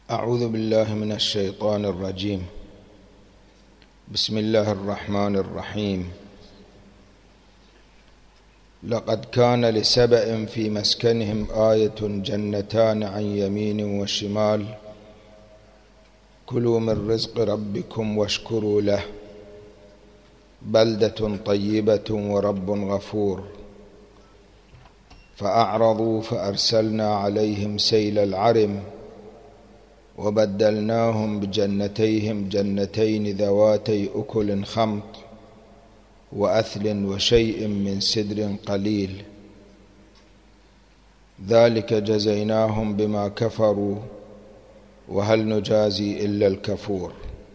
أعوذ بالله من الشيطان الرجيم. بسم الله الرحمن الرحيم. لقد كان لسبأ في مسكنهم آية جنتان عن يمين وشمال كلوا من رزق ربكم واشكروا له بلدة طيبة ورب غفور. فأعرضوا فأرسلنا عليهم سيل العرم وبدلناهم بجنتيهم جنتين ذواتي أكل خمط وأثل وشيء من سدر قليل ذلك جزيناهم بما كفروا وهل نجازي إلا الكفور.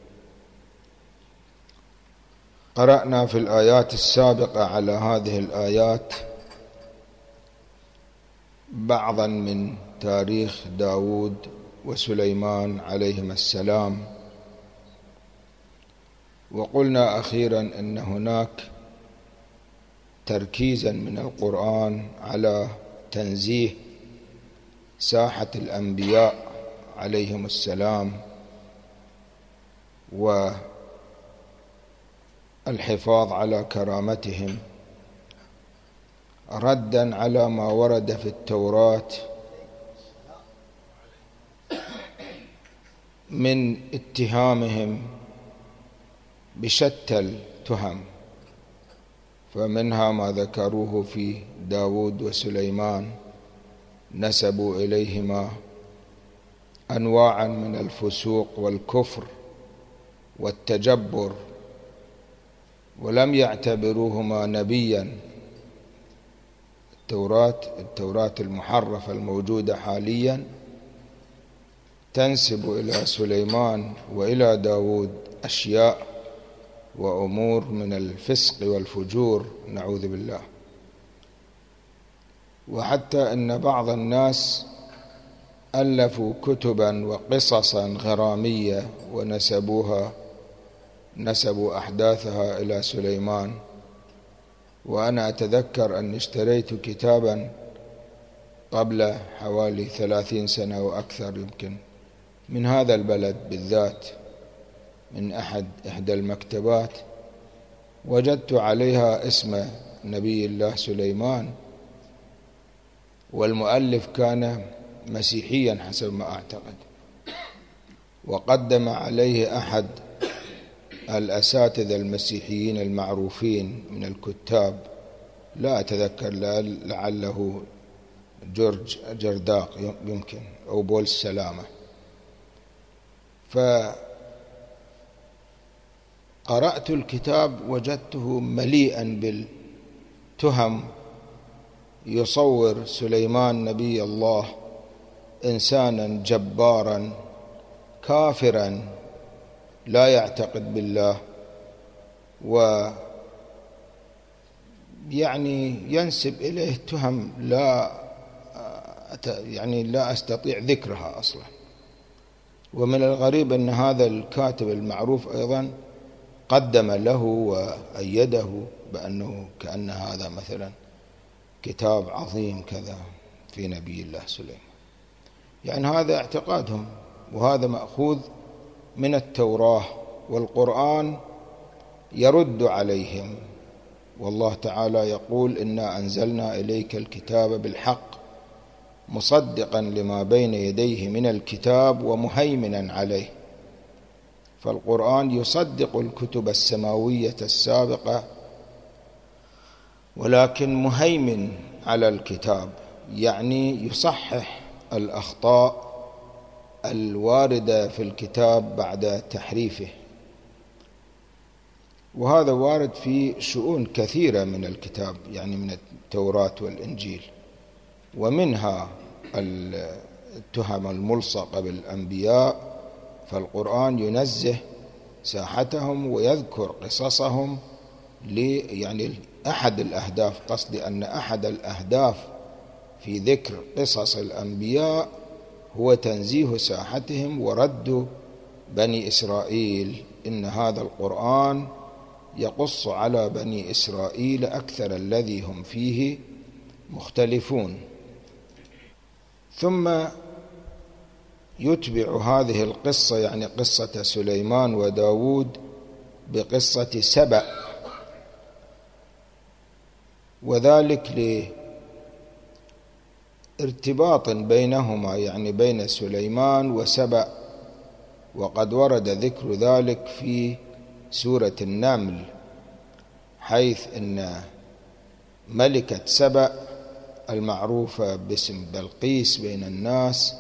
قرأنا في الآيات السابقة على هذه الآيات بعضا من تاريخ داود وسليمان عليهما السلام، وقلنا أخيرا أن هناك تركيزا من القرآن على تنزيه ساحة الأنبياء عليهم السلام والحفاظ على كرامتهم ردا على ما ورد في التوراة من اتهامهم بشتى التهم، فمنها ما ذكروه في داود وسليمان، نسبوا إليهما أنواعا من الفسوق والكفر والتجبر ولم يعتبروهما نبيا. التوراة المحرفة الموجودة حاليا تنسب إلى سليمان وإلى داود أشياء وأمور من الفسق والفجور نعوذ بالله. وحتى أن بعض الناس ألفوا كتبا وقصصا غرامية نسبوا أحداثها إلى سليمان. وأنا أتذكر أن اشتريت كتابا قبل حوالي 30 سنة وأكثر يمكن من هذا البلد بالذات، من إحدى المكتبات، وجدت عليها اسم نبي الله سليمان، والمؤلف كان مسيحيا حسب ما أعتقد، وقدم عليه أحد الأساتذة المسيحيين المعروفين من الكتاب، لا أتذكر، لعله جورج جرداق يمكن أو بول السلامة. فقرأت الكتاب وجدته مليئا بالتهم، يصور سليمان نبي الله إنسانا جبارا كافرا لا يعتقد بالله، ويعني ينسب إليه تهم لا أستطيع ذكرها أصلا. ومن الغريب أن هذا الكاتب المعروف أيضا قدم له وأيده بأنه كأن هذا مثلا كتاب عظيم كذا في نبي الله سليمان. يعني هذا اعتقادهم، وهذا مأخوذ من التوراة، والقرآن يرد عليهم. والله تعالى يقول إنا أنزلنا إليك الكتاب بالحق مصدقا لما بين يديه من الكتاب ومهيمنا عليه. فالقرآن يصدق الكتب السماوية السابقة، ولكن مهيمن على الكتاب، يعني يصحح الأخطاء الواردة في الكتاب بعد تحريفه. وهذا وارد في شؤون كثيرة من الكتاب، يعني من التوراة والإنجيل، ومنها التهم الملصقة بالأنبياء. فالقرآن ينزه ساحتهم ويذكر قصصهم يعني أحد الأهداف، قصدي أن أحد الأهداف في ذكر قصص الأنبياء هو تنزيه ساحتهم ورد بني إسرائيل. إن هذا القرآن يقص على بني إسرائيل أكثر الذي هم فيه مختلفون. ثم يتبع هذه القصة يعني قصة سليمان وداود بقصة سبأ، وذلك لارتباط بينهما، يعني بين سليمان وسبأ، وقد ورد ذكر ذلك في سورة النمل، حيث إن ملكة سبأ المعروفة باسم بلقيس بين الناس،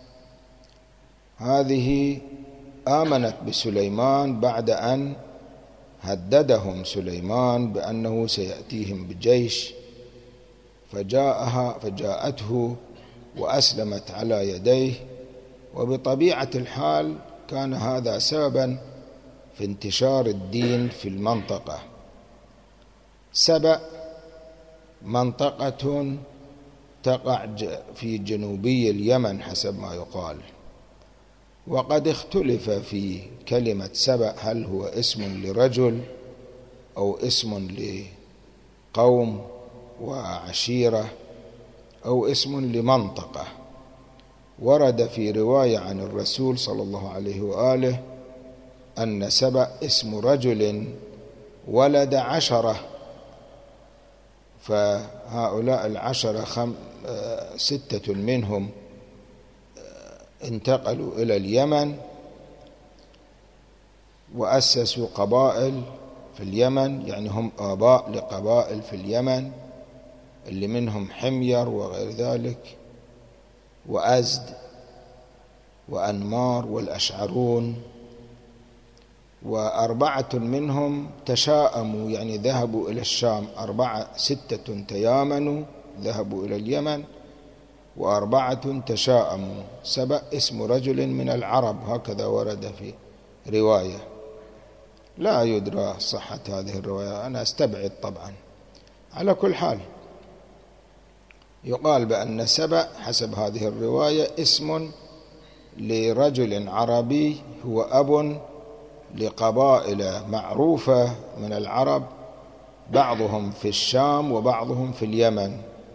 هذه آمنت بسليمان بعد أن هددهم سليمان بأنه سيأتيهم بجيش، فجاءته وأسلمت على يديه. وبطبيعة الحال كان هذا سببا في انتشار الدين في المنطقة. سبأ منطقة تقع في جنوبي اليمن حسب ما يقال، وقد اختلف في كلمة سبأ، هل هو اسم لرجل أو اسم لقوم وعشيرة أو اسم لمنطقة. ورد في رواية عن الرسول صلى الله عليه وآله أن سبأ اسم رجل ولد 10، فهؤلاء 10 6 منهم انتقلوا إلى اليمن وأسسوا قبائل في اليمن، يعني هم آباء لقبائل في اليمن اللي منهم حمير وغير ذلك وأزد وأنمار والأشعرون. و4 منهم تشاءموا، يعني ذهبوا إلى الشام، 6 تيامنوا ذهبوا إلى اليمن، و4 تشاءموا. سبأ اسم رجل من العرب، هكذا ورد في رواية، لا يدرى صحة هذه الرواية، أنا أستبعد طبعا. على كل حال يقال بأن سبأ حسب هذه الرواية اسم لرجل عربي هو أب لقبائل معروفة من العرب، بعضهم في الشام وبعضهم في اليمن.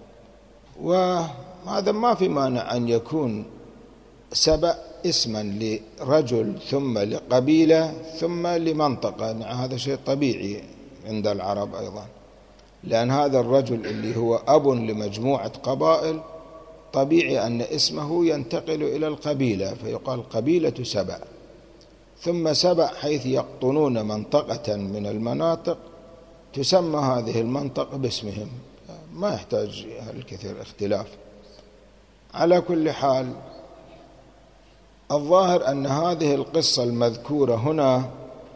وهذا ما في مانع أن يكون سبأ اسما لرجل ثم لقبيلة ثم لمنطقة، هذا شيء طبيعي عند العرب أيضا، لأن هذا الرجل اللي هو أب لمجموعة قبائل طبيعي أن اسمه ينتقل إلى القبيلة، فيقال قبيلة سبأ. ثم سبأ حيث يقطنون منطقة من المناطق تسمى هذه المنطقة باسمهم، ما يحتاج الكثير اختلاف. على كل حال الظاهر أن هذه القصة المذكورة هنا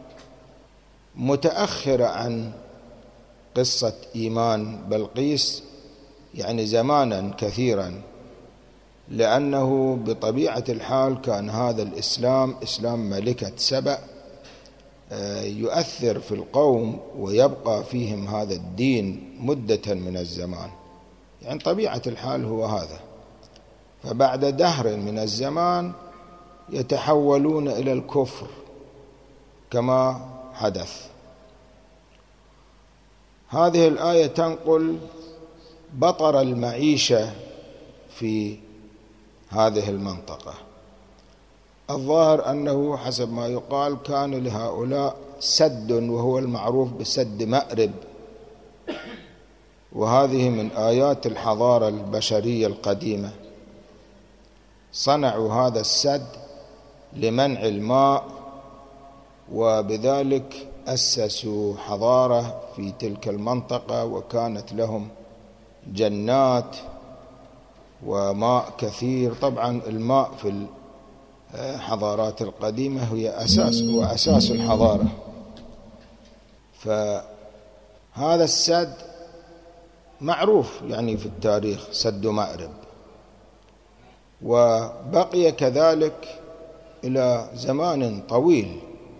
متأخرة عن قصة إيمان بلقيس، يعني زمانا كثيرا، لأنه بطبيعة الحال كان هذا الإسلام، إسلام ملكة سبأ، يؤثر في القوم ويبقى فيهم هذا الدين مدة من الزمان، يعني طبيعة الحال هو هذا. فبعد دهر من الزمان يتحولون إلى الكفر كما حدث. هذه الآية تنقل بطر المعيشة في هذه المنطقة. الظاهر أنه حسب ما يقال كان لهؤلاء سد، وهو المعروف بسد مأرب، وهذه من آيات الحضارة البشرية القديمة. صنعوا هذا السد لمنع الماء، وبذلك أسسوا حضارة في تلك المنطقة، وكانت لهم جنات وماء كثير. طبعا الماء في الحضارات القديمة هو أساس الحضارة. فهذا السد معروف يعني في التاريخ، سد مأرب، وبقي كذلك إلى زمان طويل.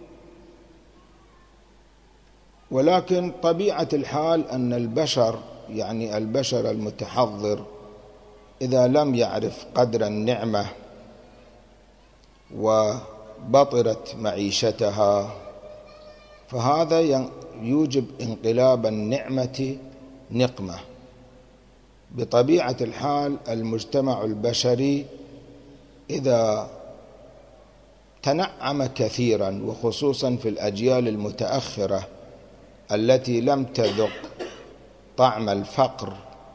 ولكن طبيعة الحال أن البشر، يعني البشر المتحضر، إذا لم يعرف قدر النعمة وبطرت معيشتها، فهذا يوجب انقلاب النعمة نقمة. بطبيعة الحال المجتمع البشري إذا تنعم كثيرا، وخصوصا في الأجيال المتأخرة التي لم تذق طعم الفقر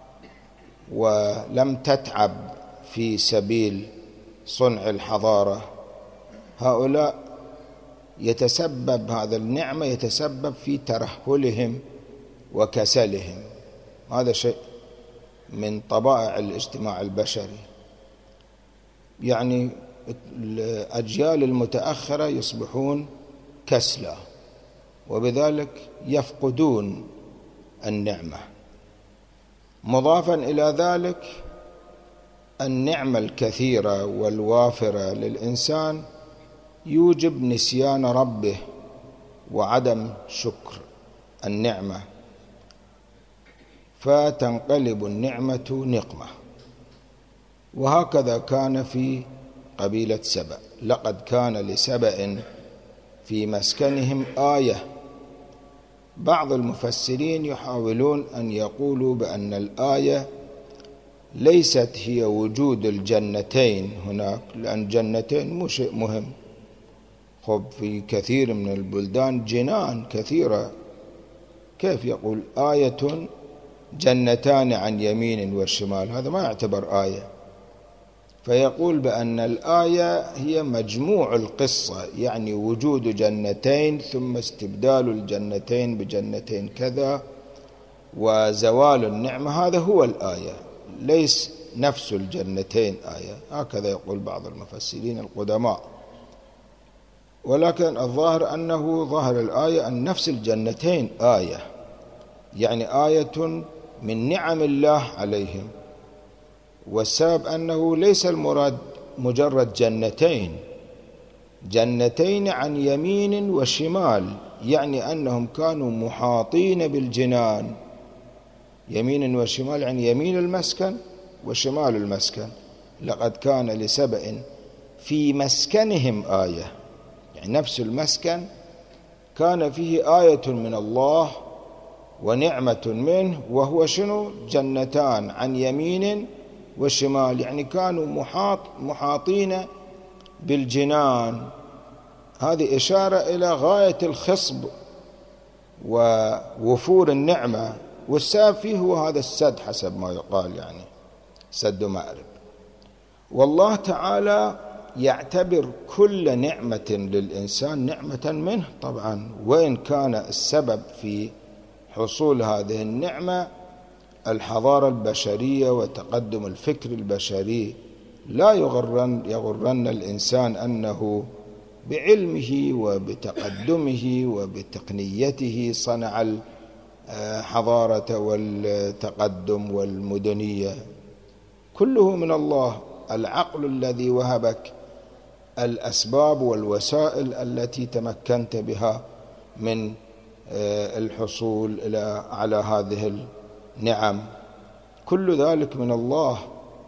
ولم تتعب في سبيل صنع الحضارة. هؤلاء يتسبب هذا النعمة يتسبب في ترهلهم وكسلهم. هذا شيء من طبائع الاجتماع البشري، يعني الأجيال المتأخرة يصبحون كسلى وبذلك يفقدون النعمة. مضافا إلى ذلك النعمة الكثيرة والوافرة للإنسان يوجب نسيان ربه وعدم شكر النعمة، فتنقلب النعمة نقمة. وهكذا كان في قبيلة سبأ. لقد كان لسبأ في مسكنهم آية. بعض المفسرين يحاولون أن يقولوا بأن الآية ليست هي وجود الجنتين هناك، لأن جنتين مو شيء مهم. في كثير من البلدان جنان كثيرة، كيف يقول آية جنتان عن يمين والشمال؟ هذا ما يعتبر آية. فيقول بأن الآية هي مجموع القصة، يعني وجود جنتين ثم استبدال الجنتين بجنتين كذا وزوال النعمة، هذا هو الآية، ليس نفس الجنتين آية. هكذا يقول بعض المفسرين القدماء. ولكن الظاهر أنه ظاهر الآية أن نفس الجنتين آية، يعني آية من نعم الله عليهم. والسبب أنه ليس المراد مجرد جنتين عن يمين وشمال، يعني أنهم كانوا محاطين بالجنان. يمين وشمال يعني يمين المسكن وشمال المسكن. لقد كان لسبأ في مسكنهم آية، يعني نفس المسكن كان فيه آية من الله ونعمة منه، وهو شنو؟ جنتان عن يمين والشمال، يعني كانوا محاطين بالجنان. هذه إشارة إلى غاية الخصب ووفور النعمة، والسبب فيه هو هذا السد حسب ما يقال، يعني سد مأرب. والله تعالى يعتبر كل نعمة للإنسان نعمة منه طبعا، وإن كان السبب في حصول هذه النعمة الحضارة البشرية وتقدم الفكر البشري. لا يغرن الإنسان أنه بعلمه وبتقدمه وبتقنيته صنع الحضارة والتقدم والمدنية، كله من الله. العقل الذي وهبك الأسباب والوسائل التي تمكنت بها من الحصول على هذه النعم، كل ذلك من الله.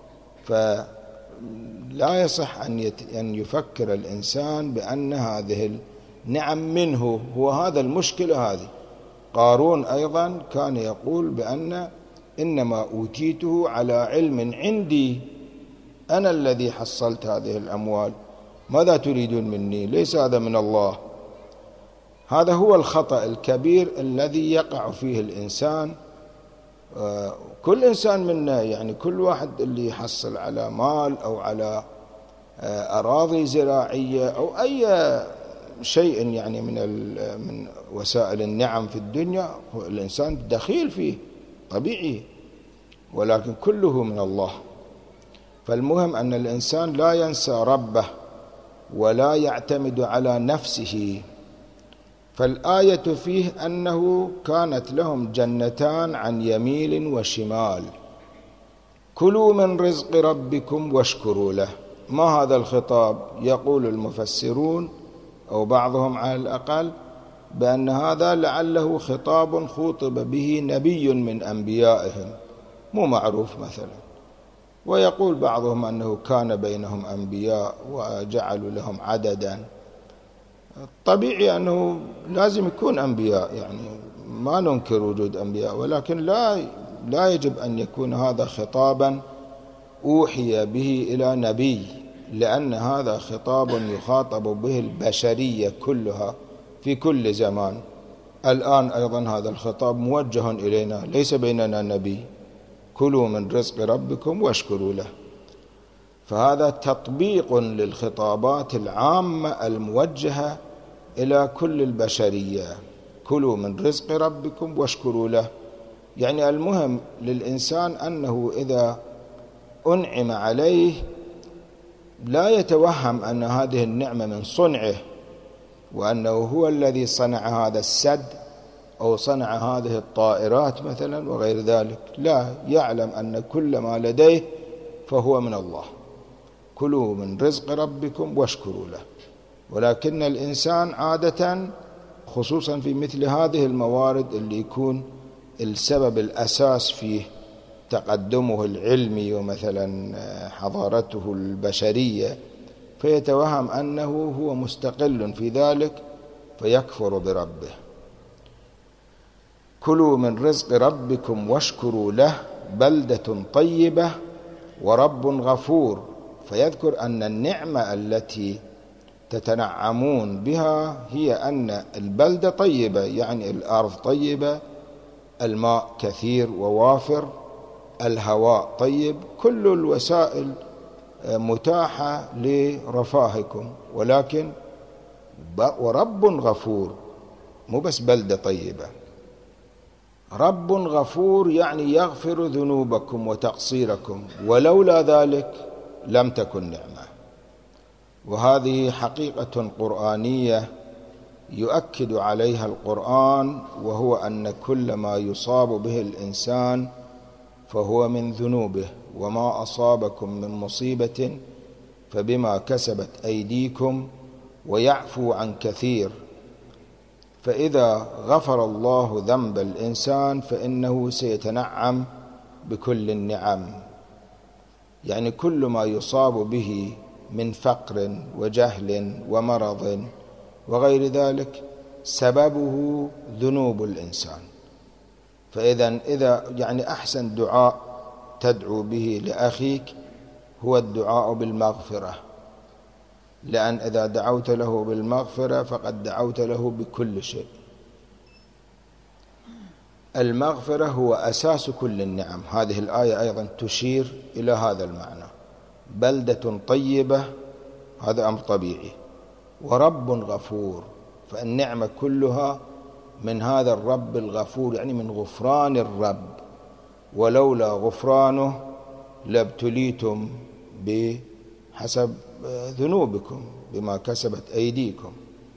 فلا يصح أن يفكر الإنسان بأن هذه النعم منه. هو هذا المشكلة هذه. قارون أيضا كان يقول بأن إنما أوتيته على علم عندي، أنا الذي حصلت هذه الأموال، ماذا تريدون مني؟ ليس هذا من الله. هذا هو الخطأ الكبير الذي يقع فيه الإنسان. كل إنسان منا، يعني كل واحد اللي يحصل على مال أو على أراضي زراعية أو أي شيء يعني من وسائل النعم في الدنيا، الإنسان دخيل فيه طبيعي، ولكن كله من الله. فالمهم أن الإنسان لا ينسى ربه ولا يعتمد على نفسه. فالآية فيه أنه كانت لهم جنتان عن يمين وشمال، كلوا من رزق ربكم واشكروا له. ما هذا الخطاب؟ يقول المفسرون أو بعضهم على الأقل بأن هذا لعله خطاب خوطب به نبي من أنبيائهم مو معروف مثلا. ويقول بعضهم أنه كان بينهم أنبياء وجعلوا لهم عددا. طبيعي أنه لازم يكون أنبياء، يعني ما ننكر وجود أنبياء، ولكن لا يجب أن يكون هذا خطابا أوحي به إلى نبي لأن هذا خطاب يخاطب به البشرية كلها في كل زمان. الآن أيضا هذا الخطاب موجه إلينا، ليس بيننا نبي. كلوا من رزق ربكم واشكروا له. فهذا تطبيق للخطابات العامة الموجهة إلى كل البشرية. كلوا من رزق ربكم واشكروا له، يعني المهم للإنسان أنه إذا أنعم عليه لا يتوهم أن هذه النعمة من صنعه، وأنه هو الذي صنع هذا السد أو صنع هذه الطائرات مثلا وغير ذلك. لا، يعلم أن كل ما لديه فهو من الله. كلوا من رزق ربكم واشكروا له. ولكن الإنسان عادة خصوصا في مثل هذه الموارد اللي يكون السبب الأساس فيه تقدمه العلمي ومثلا حضارته البشرية، فيتوهم أنه هو مستقل في ذلك فيكفر بربه. كلوا من رزق ربكم واشكروا له بلدة طيبة ورب غفور. فيذكر أن النعمة التي تتنعمون بها هي أن البلدة طيبة، يعني الأرض طيبة، الماء كثير ووافر، الهواء طيب، كل الوسائل متاحة لرفاهكم. ولكن ورب غفور، مو بس بلدة طيبة، رب غفور يعني يغفر ذنوبكم وتقصيركم، ولولا ذلك لم تكن نعمة. وهذه حقيقة قرآنية يؤكد عليها القرآن، وهو أن كل ما يصاب به الإنسان فهو من ذنوبه، وما أصابكم من مصيبة فبما كسبت أيديكم ويعفو عن كثير. فإذا غفر الله ذنب الإنسان فإنه سيتنعم بكل النعم. يعني كل ما يصاب به من فقر وجهل ومرض وغير ذلك سببه ذنوب الإنسان. فإذا يعني أحسن دعاء تدعو به لأخيك هو الدعاء بالمغفرة، لأن إذا دعوت له بالمغفرة فقد دعوت له بكل شيء. المغفرة هو أساس كل النعم. هذه الآية أيضا تشير إلى هذا المعنى. بلدة طيبة هذا أمر طبيعي، ورب غفور، فالنعمة كلها من هذا الرب الغفور، يعني من غفران الرب. ولولا غفرانه لابتليتم بحسب ذنوبكم بما كسبت أيديكم.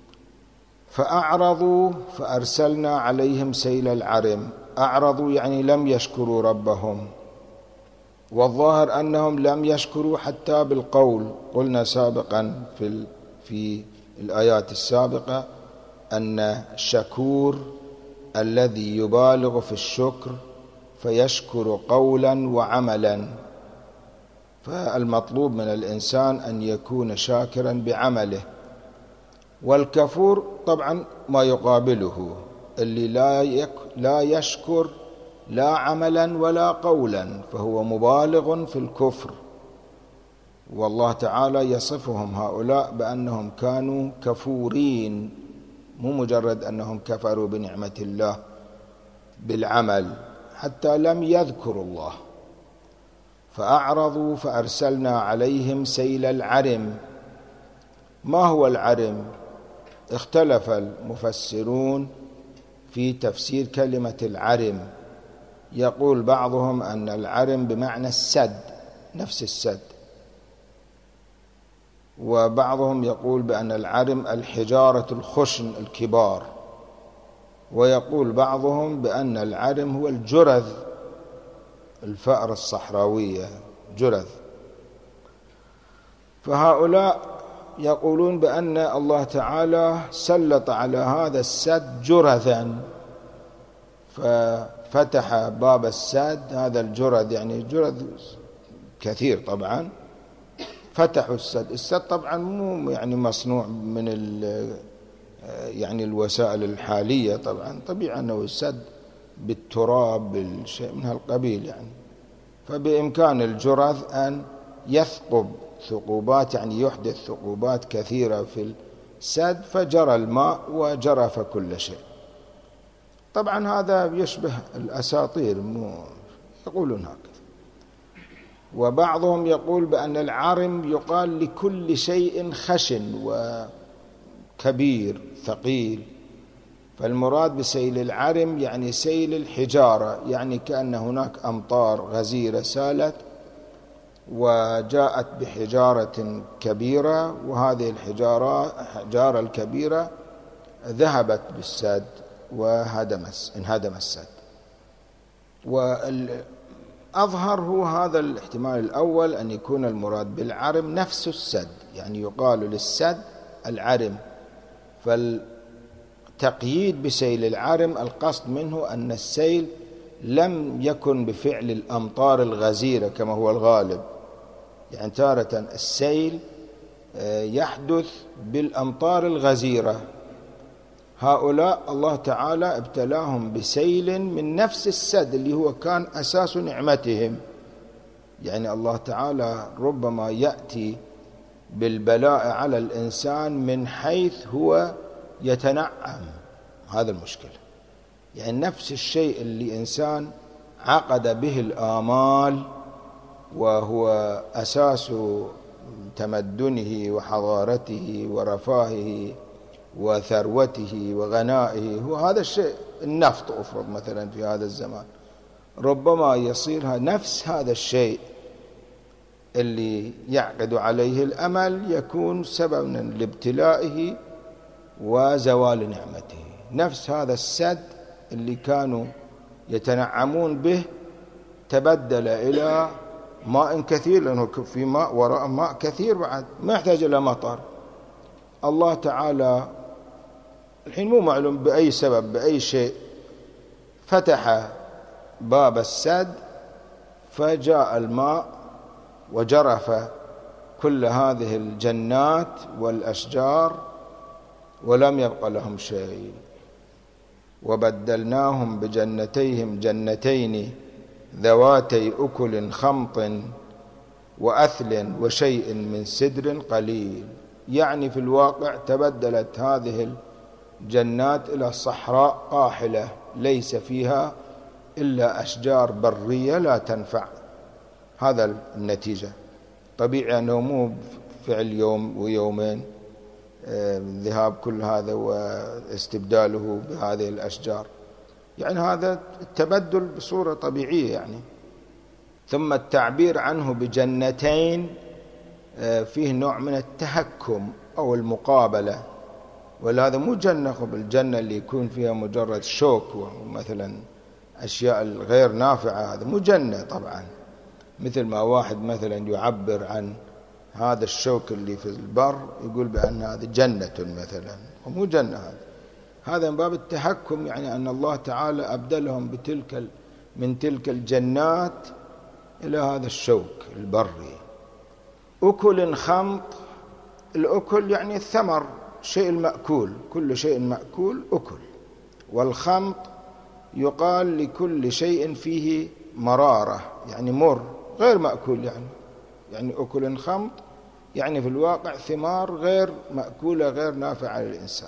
فأعرضوا فأرسلنا عليهم سيل العرم. أعرضوا يعني لم يشكروا ربهم، والظاهر أنهم لم يشكروا حتى بالقول. قلنا سابقا في الآيات السابقة أن الشكور الذي يبالغ في الشكر فيشكر قولا وعملا. فالمطلوب من الإنسان أن يكون شاكرا بعمله. والكفور طبعا ما يقابله، اللي لا يشكر لا عملا ولا قولا، فهو مبالغ في الكفر. والله تعالى يصفهم هؤلاء بأنهم كانوا كفورين، مو مجرد أنهم كفروا بنعمة الله بالعمل، حتى لم يذكروا الله. فأعرضوا فأرسلنا عليهم سيل العرم. ما هو العرم؟ اختلف المفسرون في تفسير كلمة العرم. يقول بعضهم أن العرم بمعنى السد، نفس السد، وبعضهم يقول بأن العرم الحجارة الخشن الكبار، ويقول بعضهم بأن العرم هو الجرذ، الفأر الصحراوية جرذ. فهؤلاء يقولون بأن الله تعالى سلط على هذا السد جرذا، ففتح باب السد. هذا الجرذ يعني جرذ كثير طبعا، فتحوا السد. السد طبعا مو يعني مصنوع من يعني الوسائل الحالية، طبعا طبيعي أنه السد بالتراب بالشيء من هالقبيل يعني. فبإمكان الجرذ أن يثقب ثقوبات، يعني يحدث ثقوبات كثيرة في السد فجرى الماء وجرف كل شيء. طبعا هذا يشبه الأساطير، يقولون هكذا. وبعضهم يقول بأن العرم يقال لكل شيء خشن وكبير ثقيل، فالمراد بسيل العرم يعني سيل الحجارة، يعني كأن هناك أمطار غزيرة سالت وجاءت بحجارة كبيرة، وهذه الحجارة الكبيرة ذهبت بالسد وانهدم السد. والأظهر هو هذا الاحتمال الأول، أن يكون المراد بالعرم نفس السد، يعني يقال للسد العرم. فالتقييد بسيل العرم القصد منه أن السيل لم يكن بفعل الأمطار الغزيرة كما هو الغالب، يعني تارة السيل يحدث بالأمطار الغزيرة. هؤلاء الله تعالى ابتلاهم بسيل من نفس السد اللي هو كان أساس نعمتهم. يعني الله تعالى ربما يأتي بالبلاء على الإنسان من حيث هو يتنعم، هذا المشكلة. يعني نفس الشيء اللي إنسان عقد به الآمال وهو أساس تمدنه وحضارته ورفاهه وثروته وغنائه، هو هذا الشيء. النفط أفرض مثلا في هذا الزمان، ربما يصير نفس هذا الشيء اللي يعقد عليه الأمل يكون سببا لابتلائه وزوال نعمته. نفس هذا السد اللي كانوا يتنعمون به تبدل إلى ماء كثير، لأنه في ماء وراء ماء كثير بعد، ما يحتاج إلى مطر. الله تعالى الحين مو معلوم بأي سبب بأي شيء فتح باب السد فجاء الماء وجرف كل هذه الجنات والأشجار ولم يبق لهم شيء. وبدلناهم بجنتيهم جنتين ذواتي أكل خمط وأثل وشيء من سدر قليل. يعني في الواقع تبدلت هذه الجنات إلى صحراء قاحلة ليس فيها إلا أشجار برية لا تنفع. هذا النتيجة. طبيعي أنه مو فعل يوم ويومين ذهاب كل هذا واستبداله بهذه الأشجار، يعني هذا التبدل بصورة طبيعية يعني. ثم التعبير عنه بجنتين فيه نوع من التهكم أو المقابلة، ولهذا مو جنة بالجنة اللي يكون فيها مجرد شوك ومثلا أشياء غير نافعة، هذا مو جنة طبعا. مثل ما واحد مثلا يعبر عن هذا الشوك اللي في البر يقول بأن هذا جنة مثلا، ومو جنة. هذا من باب التحكم، يعني أن الله تعالى أبدلهم من تلك الجنات إلى هذا الشوك البري. أكل خمط، الأكل يعني الثمر، شيء المأكول، كل شيء مأكول أكل. والخمط يقال لكل شيء فيه مرارة، يعني مر غير مأكول، يعني أكل خمط يعني في الواقع ثمار غير مأكولة غير نافعة للإنسان.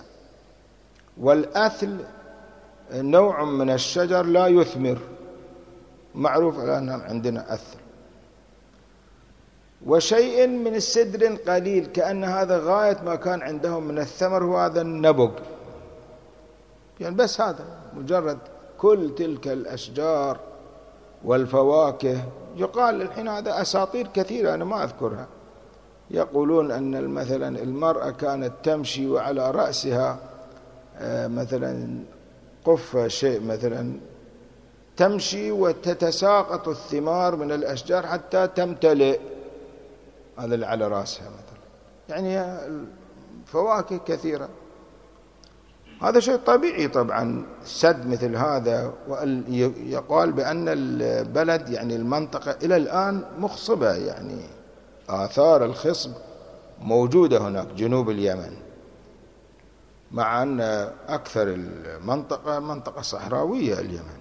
والأثل نوع من الشجر لا يثمر، معروف الآن عندنا أثل. وشيء من السدر قليل، كأن هذا غاية ما كان عندهم من الثمر هو هذا النبق، يعني بس هذا مجرد كل تلك الأشجار والفواكه. يقال الحين هذا أساطير كثيرة أنا ما أذكرها، يقولون أن مثلا المرأة كانت تمشي وعلى رأسها مثلا قفة شيء مثلا، تمشي وتتساقط الثمار من الأشجار حتى تمتلئ، هذا اللي على رأسها مثلا، يعني فواكه كثيرة. هذا شيء طبيعي طبعا، سد مثل هذا. ويقال بأن البلد يعني المنطقة إلى الآن مخصبة، يعني آثار الخصب موجودة هناك جنوب اليمن، مع أن أكثر المنطقة منطقة صحراوية اليمن،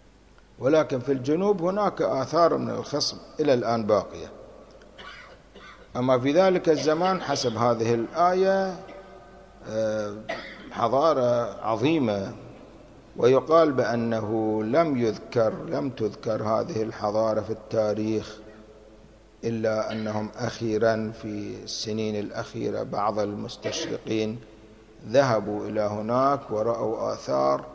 ولكن في الجنوب هناك آثار من الخصب إلى الآن باقية. أما في ذلك الزمان حسب هذه الآية حضارة عظيمة، ويقال بأنه لم تذكر هذه الحضارة في التاريخ، إلا أنهم أخيرا في السنين الأخيرة بعض المستشرقين ذهبوا إلى هناك ورأوا آثار،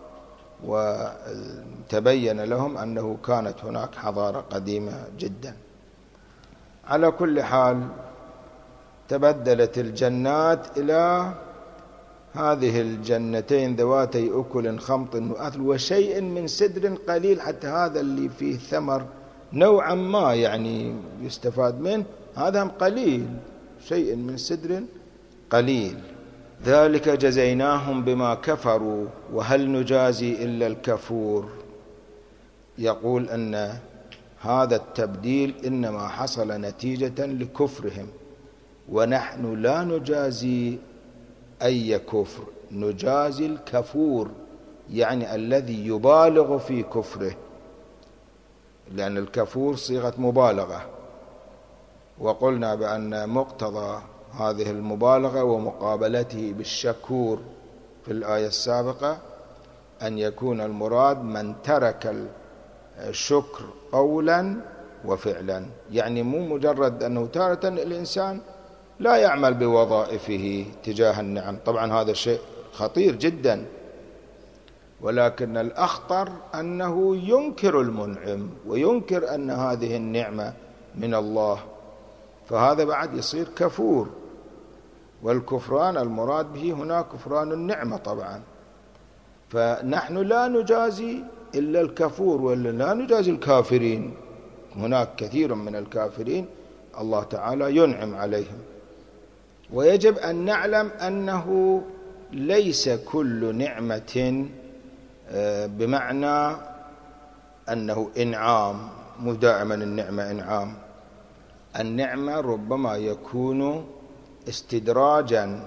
وتبين لهم أنه كانت هناك حضارة قديمة جدا. على كل حال تبدلت الجنات إلى هذه الجنتين ذواتي أكل خمط وأثل وشيء من سدر قليل، حتى هذا اللي فيه ثمر نوعا ما يعني يستفاد منه، هذا قليل، شيء من سدر قليل. ذلك جزيناهم بما كفروا وهل نجازي إلا الكفور. يقول أن هذا التبديل إنما حصل نتيجة لكفرهم، ونحن لا نجازي أي كفر، نجازي الكفور، يعني الذي يبالغ في كفره، لأن الكفور صيغة مبالغة، وقلنا بأن مقتضى هذه المبالغة ومقابلته بالشكور في الآية السابقة أن يكون المراد من ترك الشكر قولا وفعلا، يعني مو مجرد أنه تارة الإنسان لا يعمل بوظائفه تجاه النعم، طبعا هذا شيء خطير جدا، ولكن الأخطر أنه ينكر المنعم وينكر أن هذه النعمة من الله، فهذا بعد يصير كفور. والكفران المراد به هنا كفران النعمة طبعا، فنحن لا نجازي إلا الكفور، ولا لا نجازي الكافرين، هناك كثير من الكافرين الله تعالى ينعم عليهم. ويجب أن نعلم أنه ليس كل نعمة بمعنى أنه إنعام، مو دائما النعمة إنعام، النعمة ربما يكون استدراجا.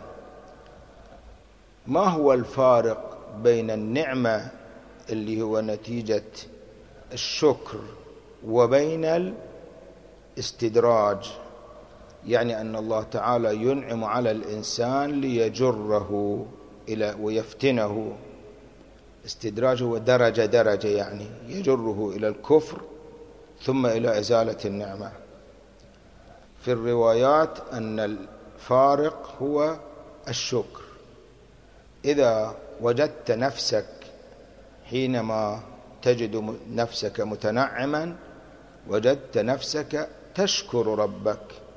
ما هو الفارق بين النعمة اللي هو نتيجة الشكر وبين الاستدراج؟ يعني أن الله تعالى ينعم على الإنسان ليجره إلى ويفتنه، استدراج هو درجة درجة، يعني يجره إلى الكفر ثم إلى إزالة النعمة. في الروايات أن الفارق هو الشكر. إذا وجدت نفسك حينما تجد نفسك متنعما وجدت نفسك تشكر ربك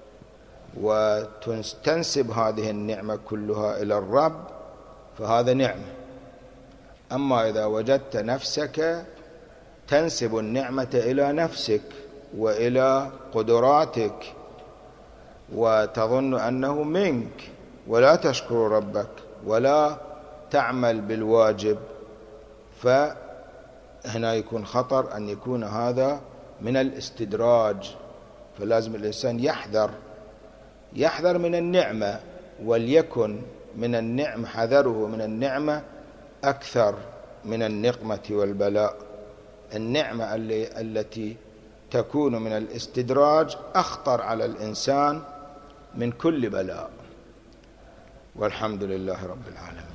وتنسب هذه النعمة كلها إلى الرب، فهذا نعمة. أما إذا وجدت نفسك تنسب النعمة إلى نفسك وإلى قدراتك وتظن أنه منك ولا تشكر ربك ولا تعمل بالواجب، فهنا يكون خطر أن يكون هذا من الاستدراج. فلازم الإنسان يحذر من النعمة، وليكن من النعم حذره من النعمة أكثر من النقمة والبلاء. النعمة التي تكون من الاستدراج أخطر على الإنسان من كل بلاء. والحمد لله رب العالمين.